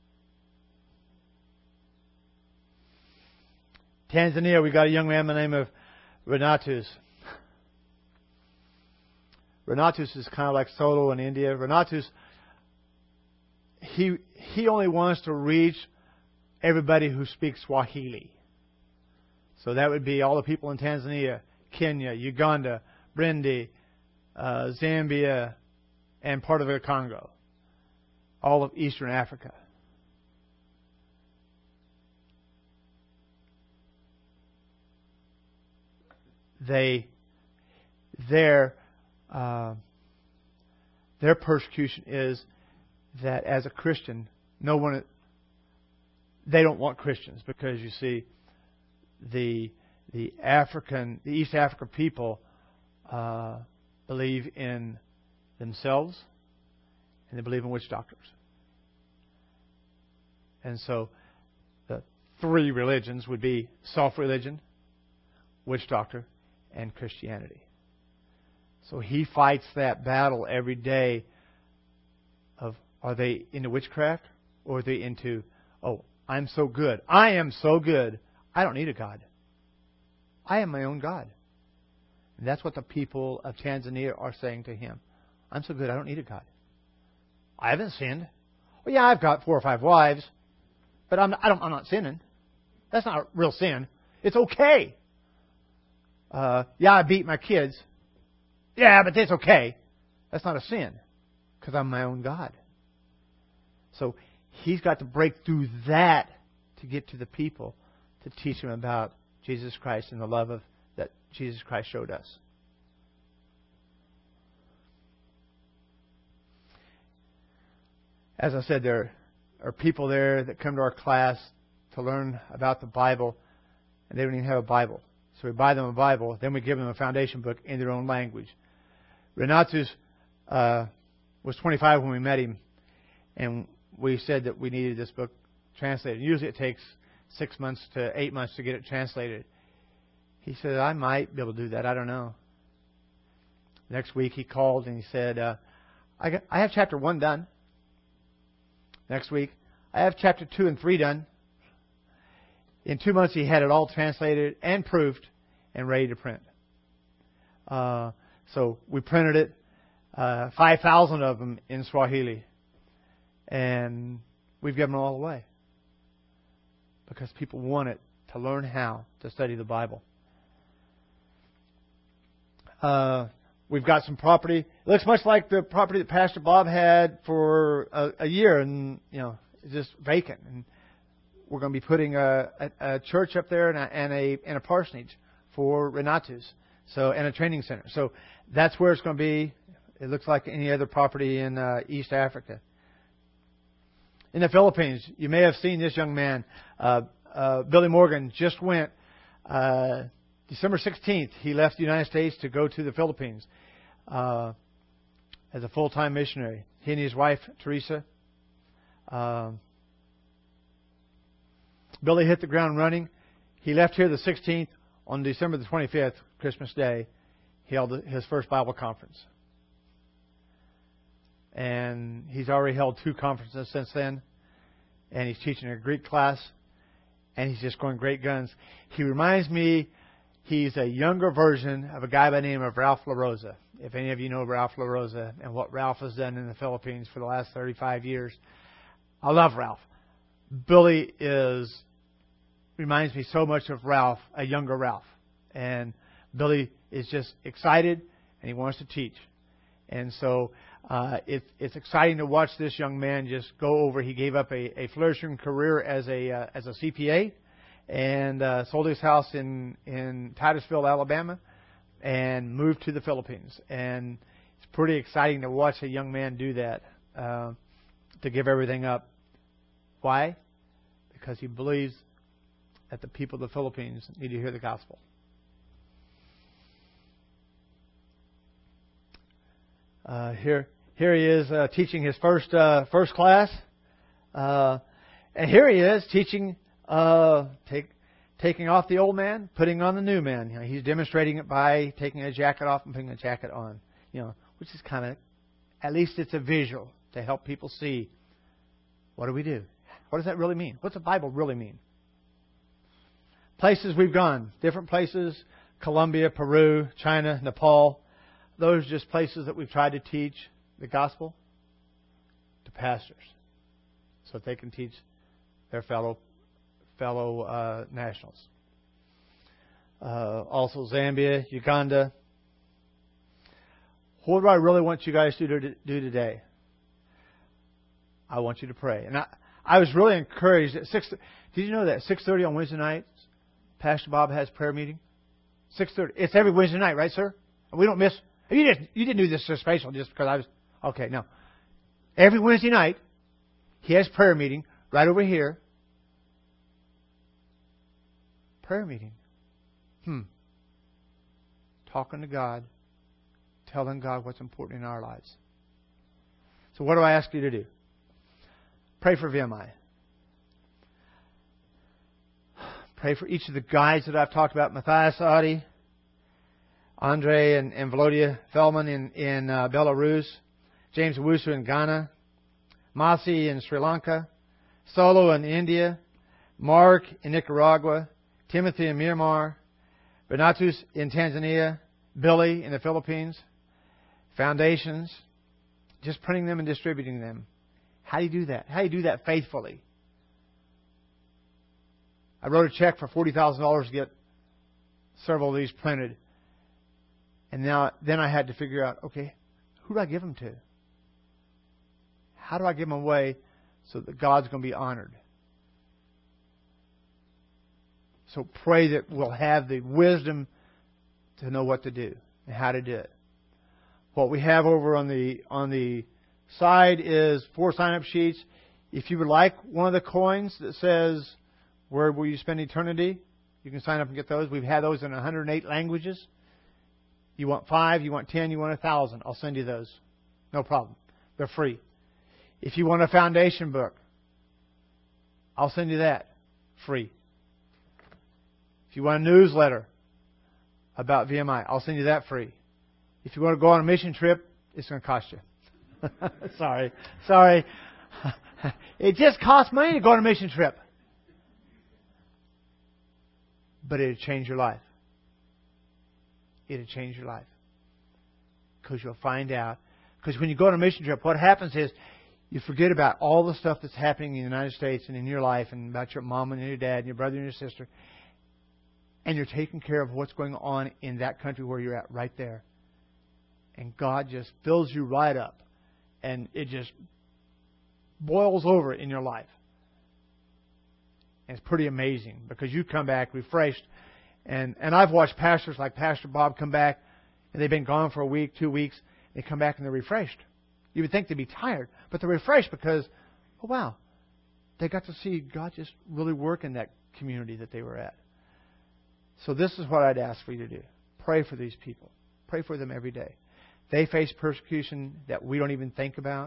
Tanzania, we got a young man by the name of Renatus. Renatus is kind of like Solo in India. Renatus, he he only wants to reach everybody who speaks Swahili. So that would be all the people in Tanzania, Kenya, Uganda, Burundi, uh, Zambia, and part of the Congo. All of Eastern Africa. They, their, uh, their persecution is that as a Christian, no one, they don't want Christians because you see, the the African, the East African people uh, believe in themselves and they believe in witch doctors. And so the three religions would be self-religion, witch doctor, and Christianity. So he fights that battle every day of, are they into witchcraft or are they into, oh, I'm so good. I am so good. I don't need a God. I am my own God. And that's what the people of Tanzania are saying to him. I'm so good, I don't need a God. I haven't sinned. Well, yeah, I've got four or five wives, but I'm, I don't, I'm not sinning. That's not real sin. It's okay. Uh, yeah, I beat my kids. Yeah, but that's okay. That's not a sin because I'm my own God. So he's got to break through that to get to the people to teach them about Jesus Christ and the love of that Jesus Christ showed us. As I said, there are people there that come to our class to learn about the Bible, and they don't even have a Bible. So we buy them a Bible, then we give them a foundation book in their own language. Renatus uh, was twenty-five when we met him, and we said that we needed this book translated. Usually it takes six months to eight months to get it translated. He said, I might be able to do that. I don't know. Next week he called and he said, uh, I, got, I have chapter one done. Next week, I have chapter two and three done. In two months he had it all translated and proofed and ready to print. Uh, so we printed it, uh, five thousand of them in Swahili. And we've given them all away. Because people want it to learn how to study the Bible. Uh, we've got some property. It looks much like the property that Pastor Bob had for a, a year, and you know, it's just vacant. And we're going to be putting a, a, a church up there and a, and a and a parsonage for Renatus, so and a training center. So that's where it's going to be. It looks like any other property in uh, East Africa. In the Philippines, you may have seen this young man, uh, uh, Billy Morgan, just went. Uh, December sixteenth, he left the United States to go to the Philippines uh, as a full-time missionary. He and his wife, Teresa. Uh, Billy hit the ground running. He left here the sixteenth. On December the twenty-fifth, Christmas Day, he held his first Bible conference. And he's already held two conferences since then. And he's teaching a Greek class. And he's just going great guns. He reminds me... He's a younger version of a guy by the name of Ralph LaRosa. If any of you know Ralph LaRosa and what Ralph has done in the Philippines for the last thirty-five years, I love Ralph. Billy is reminds me so much of Ralph, a younger Ralph. And Billy is just excited and he wants to teach. And so uh, it, it's exciting to watch this young man just go over. He gave up a, a flourishing career as a uh, as a C P A. And uh, sold his house in, in Titusville, Alabama, and moved to the Philippines. And it's pretty exciting to watch a young man do that, uh, to give everything up. Why? Because he believes that the people of the Philippines need to hear the gospel. Uh, here, here he is uh, teaching his first uh, first class, uh, and here he is teaching. Uh, take, taking off the old man, putting on the new man. You know, he's demonstrating it by taking a jacket off and putting a jacket on. You know, which is kind of, at least it's a visual to help people see, what do we do? What does that really mean? What's the Bible really mean? Places we've gone, different places, Colombia, Peru, China, Nepal. Those are just places that we've tried to teach the gospel to pastors so that they can teach their fellow fellow uh, nationals. Uh, also Zambia, Uganda. What do I really want you guys to do, do today? I want you to pray. And I, I was really encouraged at six. Did you know that six thirty on Wednesday nights, Pastor Bob has prayer meeting? six thirty. It's every Wednesday night, right, sir? We don't miss. You didn't. You didn't do this so special just because I was. Okay, no. Every Wednesday night, he has prayer meeting right over here. Prayer meeting. Hmm. Talking to God. Telling God what's important in our lives. So what do I ask you to do? Pray for V M I. Pray for each of the guys that I've talked about. Matthias Adi, Andre and, and Volodya Feldman in, in uh, Belarus. James Owusu in Ghana. Masi in Sri Lanka. Solo in India. Mark in Nicaragua. Timothy in Myanmar, Renatus in Tanzania, Billy in the Philippines, foundations, just printing them and distributing them. How do you do that? How do you do that faithfully? I wrote a check for forty thousand dollars to get several of these printed. And now, then I had to figure out, okay, who do I give them to? How do I give them away so that God's going to be honored? So pray that we'll have the wisdom to know what to do and how to do it. What we have over on the on the side is four sign-up sheets. If you would like one of the coins that says, "Where will you spend eternity?" you can sign up and get those. We've had those in one hundred eight languages. You want five, you want ten, you want a thousand. I'll send you those. No problem. They're free. If you want a foundation book, I'll send you that. Free. If you want a newsletter about V M I, I'll send you that free. If you want to go on a mission trip, it's going to cost you. sorry. Sorry. It just costs money to go on a mission trip. But it'll change your life. It'll change your life. Because you'll find out. Because when you go on a mission trip, what happens is you forget about all the stuff that's happening in the United States and in your life and about your mom and your dad and your brother and your sister. And you're taking care of what's going on in that country where you're at right there. And God just fills you right up. And it just boils over in your life. And it's pretty amazing because you come back refreshed. And, and I've watched pastors like Pastor Bob come back and they've been gone for a week, two weeks. They come back and they're refreshed. You would think they'd be tired, but they're refreshed because, oh wow, they got to see God just really work in that community that they were at. So this is what I'd ask for you to do. Pray for these people. Pray for them every day. They face persecution that we don't even think about.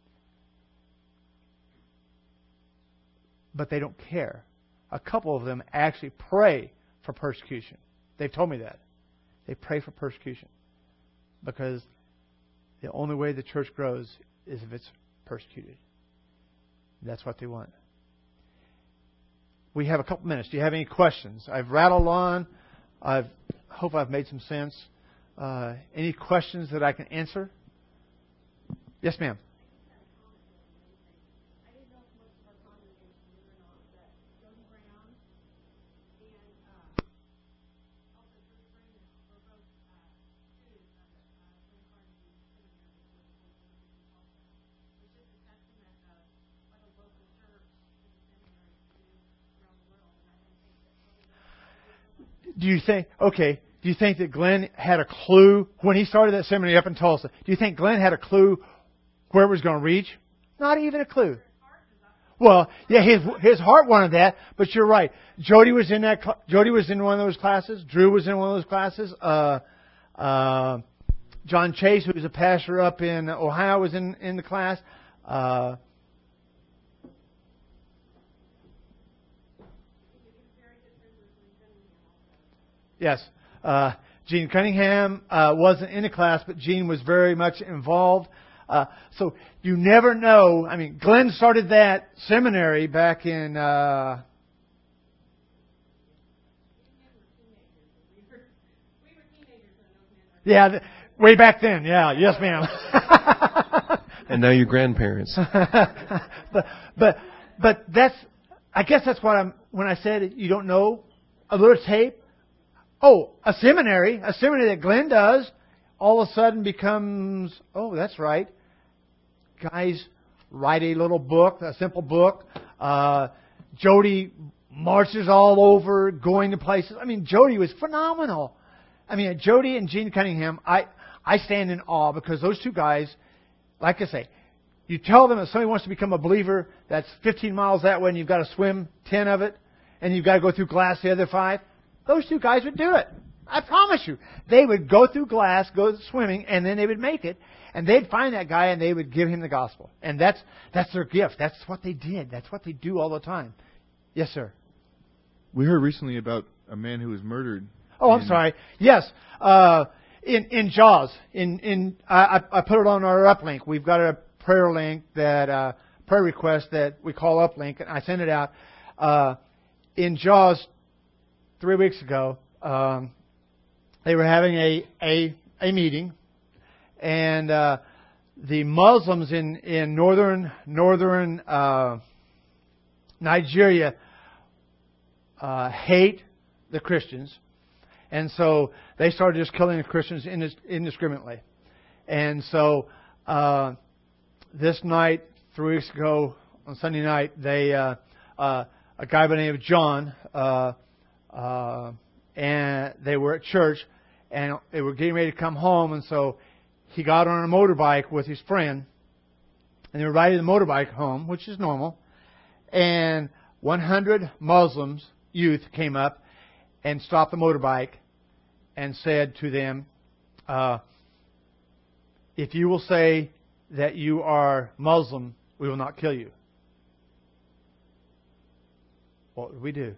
But they don't care. A couple of them actually pray for persecution. They've told me that. They pray for persecution. Because the only way the church grows is if it's persecuted. That's what they want. We have a couple minutes. Do you have any questions? I've rattled on. I hope I've made some sense. Uh, any questions that I can answer? Yes, ma'am. Do you think, okay, do you think that Glenn had a clue when he started that seminary up in Tulsa? Do you think Glenn had a clue where it was going to reach? Not even a clue. Well, yeah, his his heart wanted that, but you're right. Jody was in that. Jody was in one of those classes. Drew was in one of those classes. Uh, uh, John Chase, who was a pastor up in Ohio, was in in the class. Uh, Yes. Uh, Gene Cunningham uh, wasn't in the class, but Gene was very much involved. Uh, so you never know. I mean, Glenn started that seminary back in... Uh, yeah, th- way back then. Yeah, yes, ma'am. And now your grandparents. but, but, but that's... I guess that's what I'm... When I said you don't know, a little tape... Oh, a seminary, a seminary that Glenn does, all of a sudden becomes, oh, that's right. Guys write a little book, a simple book. Uh, Jody marches all over, going to places. I mean, Jody was phenomenal. I mean, Jody and Gene Cunningham, I, I stand in awe because those two guys, like I say, you tell them that somebody wants to become a believer that's fifteen miles that way and you've got to swim ten of it and you've got to go through glass the other five. Those two guys would do it. I promise you. They would go through glass, go swimming, and then they would make it. And they'd find that guy and they would give him the gospel. And that's that's their gift. That's what they did. That's what they do all the time. Yes, sir. We heard recently about a man who was murdered. Oh, I'm sorry. Yes. Uh, in in Jaws. In in I, I put it on our uplink. We've got a prayer link that uh, prayer request that we call uplink, and I sent it out. Uh, in Jaws. Three weeks ago, um, they were having a a, a meeting, and uh, the Muslims in in northern northern uh, Nigeria uh, hate the Christians, and so they started just killing the Christians indiscriminately. And so uh, this night, three weeks ago on Sunday night, they uh, uh, a guy by the name of John. Uh, Uh, and they were at church, and they were getting ready to come home, and so he got on a motorbike with his friend, and they were riding the motorbike home, which is normal, and one hundred Muslims, youth, came up and stopped the motorbike and said to them, uh, if you will say that you are Muslim, we will not kill you. What would we do?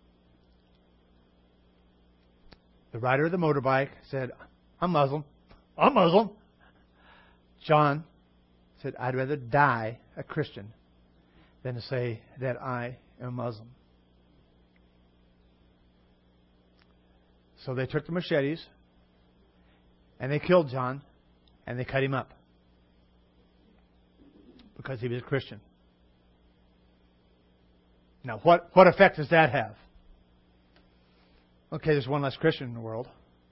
The rider of the motorbike said, I'm Muslim. I'm Muslim. John said, I'd rather die a Christian than to say that I am Muslim. So they took the machetes and they killed John and they cut him up because he was a Christian. Now, what, what effect does that have? Okay, there's one less Christian in the world.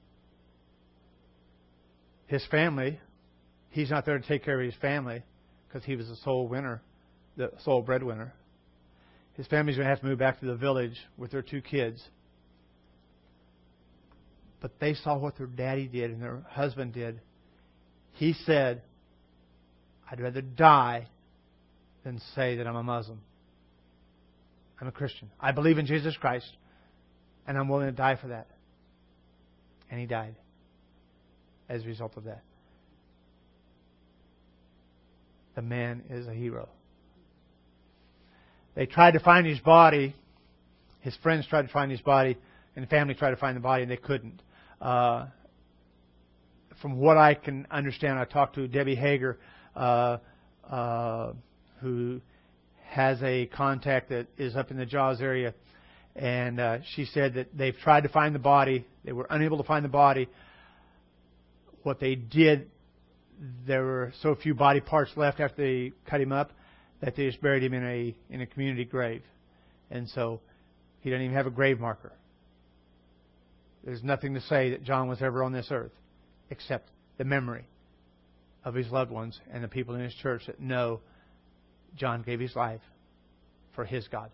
His family, he's not there to take care of his family because he was the sole winner, the sole breadwinner. His family's going to have to move back to the village with their two kids. But they saw what their daddy did and their husband did. He said, I'd rather die than say that I'm a Muslim. I'm a Christian. I believe in Jesus Christ, and I'm willing to die for that. And he died as a result of that. The man is a hero. They tried to find his body. His friends tried to find his body, and the family tried to find the body, and they couldn't. Uh, from what I can understand, I talked to Debbie Hager, uh, uh, who has a contact that is up in the Jaws area, and uh, she said that they've tried to find the body. They were unable to find the body. What they did, there were so few body parts left after they cut him up that they just buried him in a in a community grave, and so he doesn't even have a grave marker. There's nothing to say that John was ever on this earth except the memory of his loved ones and the people in his church that know John gave his life for his God.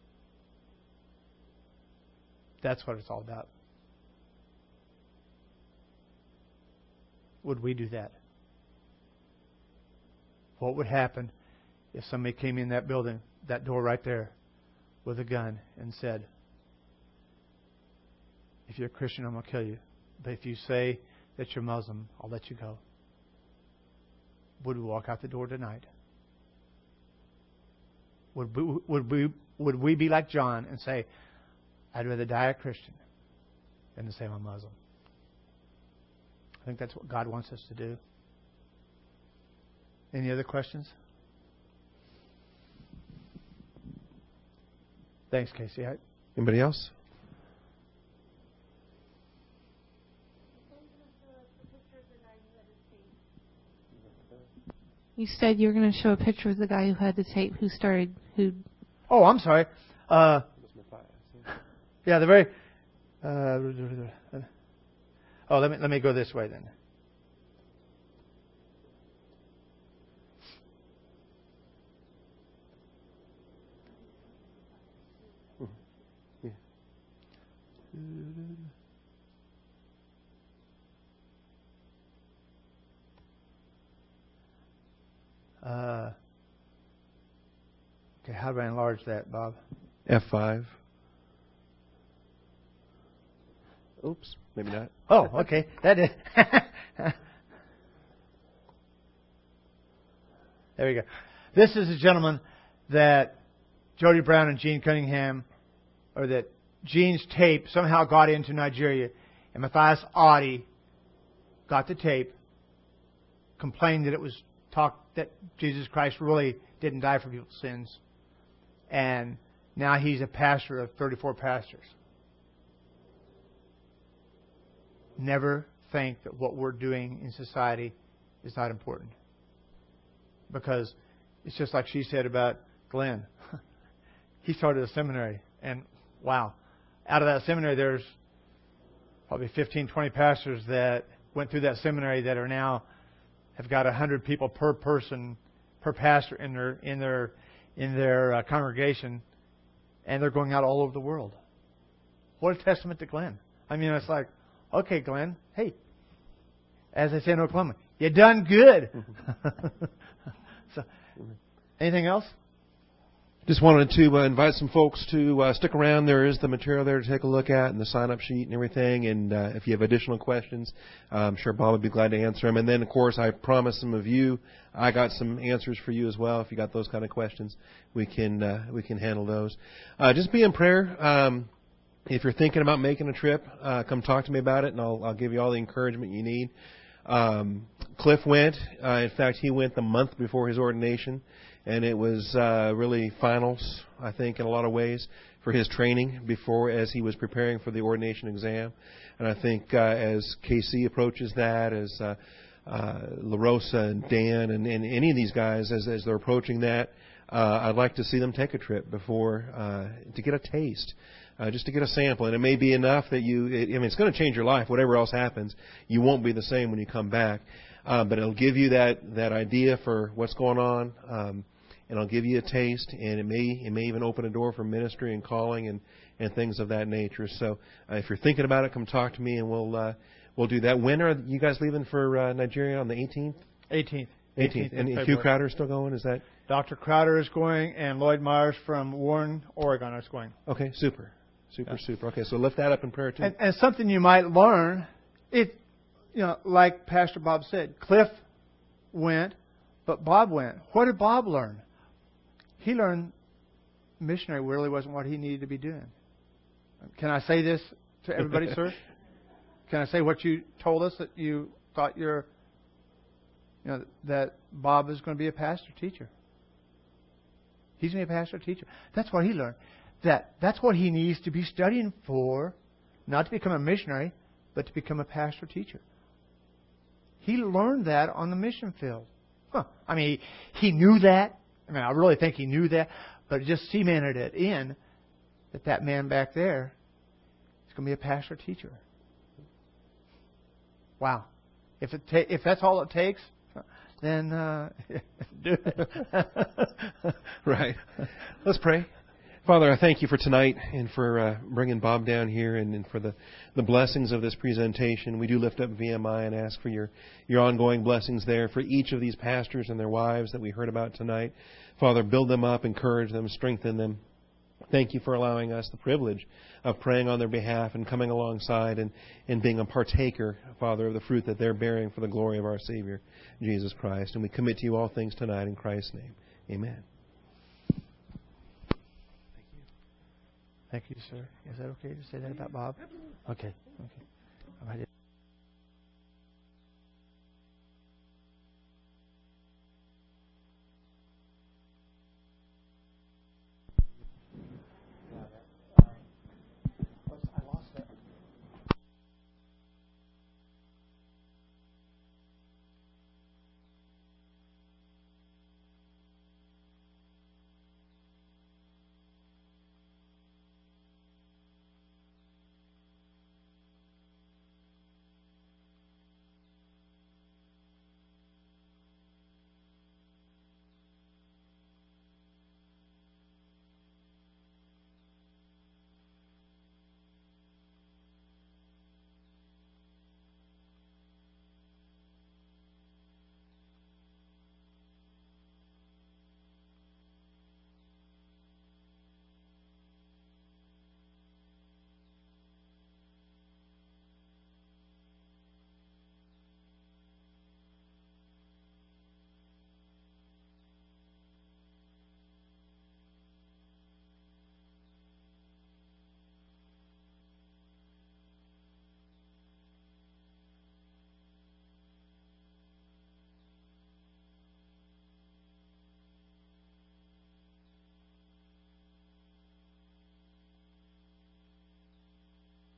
That's what it's all about. Would we do that? What would happen if somebody came in that building, that door right there, with a gun and said, if you're a Christian, I'm going to kill you. But if you say that you're Muslim, I'll let you go. Would we walk out the door tonight? Would we, would we, would we be like John and say, I'd rather die a Christian than to say I'm a Muslim? I think that's what God wants us to do. Any other questions? Thanks, Casey. Anybody else? You said you were going to show a picture of the guy who had the tape, who started, who... Oh, I'm sorry. Uh, yeah, the very... Uh, oh, let me let me go this way then. Yeah. Uh, okay, how do I enlarge that, Bob? F five. Oops, maybe not. Oh, okay. That is. There we go. This is a gentleman that Jody Brown and Gene Cunningham, or that Gene's tape somehow got into Nigeria, and Matthias Audi got the tape, complained that it was talk that Jesus Christ really didn't die for people's sins, and now he's a pastor of thirty-four pastors. Never think that what we're doing in society is not important, because it's just like she said about Glenn. He started a seminary, and wow, out of that seminary there's probably fifteen, twenty pastors that went through that seminary that are now have got a hundred people per person, per pastor in their in their in their uh, congregation, and they're going out all over the world. What a testament to Glenn! I mean, it's like, okay, Glenn, hey, as they say in Oklahoma, you done good. So, anything else? Just wanted to uh, invite some folks to uh, stick around. There is the material there to take a look at and the sign-up sheet and everything. And uh, if you have additional questions, uh, I'm sure Bob would be glad to answer them. And then, of course, I promised some of you, I got some answers for you as well. If you got those kind of questions, we can uh, we can handle those. Uh, just be in prayer. Um, if you're thinking about making a trip, uh, come talk to me about it, and I'll, I'll give you all the encouragement you need. Um, Cliff went. Uh, in fact, he went the month before his ordination, and it was uh, really finals, I think, in a lot of ways for his training before as he was preparing for the ordination exam. And I think uh, as K C approaches that, as uh, uh, La Rosa and Dan and, and any of these guys, as, as they're approaching that, uh, I'd like to see them take a trip before uh, to get a taste. Uh, just to get a sample, and it may be enough that you, it, I mean, it's going to change your life. Whatever else happens, you won't be the same when you come back. Uh, but it'll give you that, that idea for what's going on, um, and it'll give you a taste, and it may it may even open a door for ministry and calling and, and things of that nature. So uh, if you're thinking about it, come talk to me, and we'll uh, we'll do that. When are you guys leaving for uh, Nigeria? On the eighteenth? eighteenth. eighteenth. And Hugh Crowder is still going? Is that? Doctor Crowder is going, and Lloyd Myers from Warren, Oregon is going. Okay, super. Super, Yeah. super. Okay, so lift that up in prayer too. And, and something you might learn, it, you know, like Pastor Bob said, Cliff went, but Bob went. What did Bob learn? He learned missionary really wasn't what he needed to be doing. Can I say this to everybody, sir? Can I say what you told us that you thought you're, you know, that Bob is going to be a pastor teacher? He's going to be a pastor teacher. That's what he learned. That that's what he needs to be studying for, not to become a missionary, but to become a pastor teacher. He learned that on the mission field. Huh. I mean, he, he knew that. I mean, I really think he knew that, but it just cemented it in that that man back there is going to be a pastor teacher. Wow. If it ta- if that's all it takes, then uh, do it. Right. Let's pray. Father, I thank you for tonight and for uh, bringing Bob down here and, and for the, the blessings of this presentation. We do lift up V M I and ask for your, your ongoing blessings there for each of these pastors and their wives that we heard about tonight. Father, build them up, encourage them, strengthen them. Thank you for allowing us the privilege of praying on their behalf and coming alongside and, and being a partaker, Father, of the fruit that they're bearing for the glory of our Savior, Jesus Christ. And we commit to you all things tonight in Christ's name. Amen. Thank you, sir. Is that okay to say that about Bob? Okay. Okay. All right.